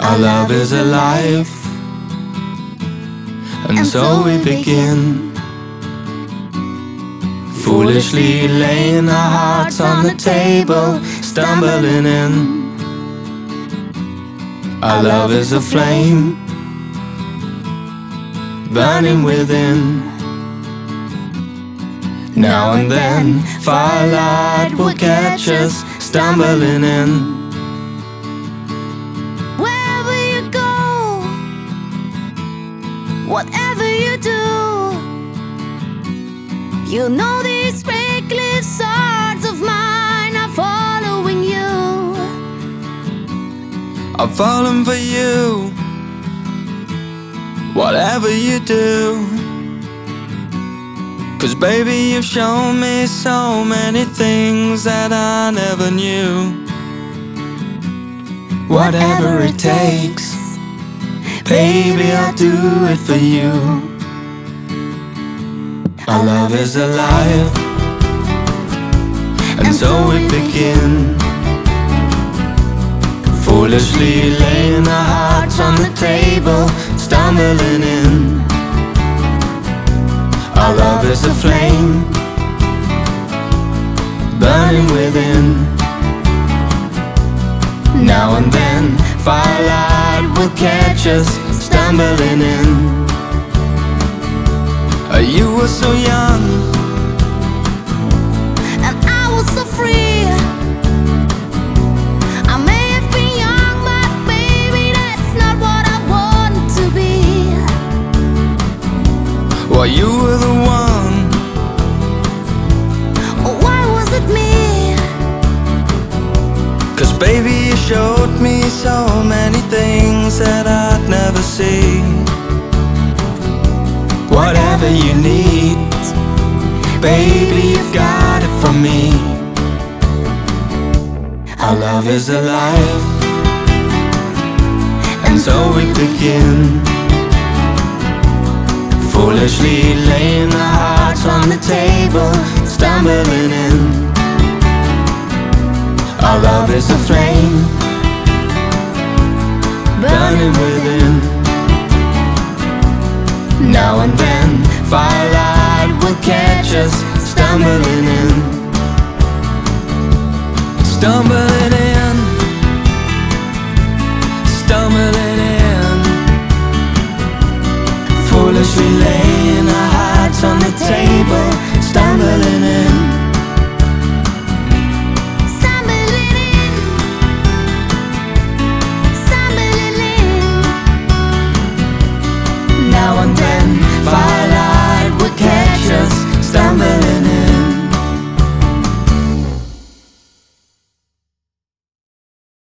Our love is alive, and so we begin, foolishly laying our hearts on the table, stumbling in. Our love is a flame, burning within. Now and then, firelight will catch us, stumbling in. Wherever you go, whatever you do, you know these reckless hearts of mine are following you. I'm falling for you, whatever you do. 'Cause baby, you've shown me so many things that I never knew. Whatever it takes, baby, I'll do it for you. Our love is alive, and so we begin, foolishly laying our hearts on the table, stumbling in. Our love is a flame, burning within. Now and then, firelight will catch us, stumbling in. You were so young, And I was so free. I may have been young, but baby, that's not what I want to be. well, you were the one. Why was it me? 'Cause baby, you showed me so many things that I'd never see. Whatever you need, baby, you've got it from me. Our love is alive, and so we begin, foolishly laying our hearts on the table, stumbling in. Our love is a flame, burning within. Now and then, firelight will catch us, stumbling in. Stumbling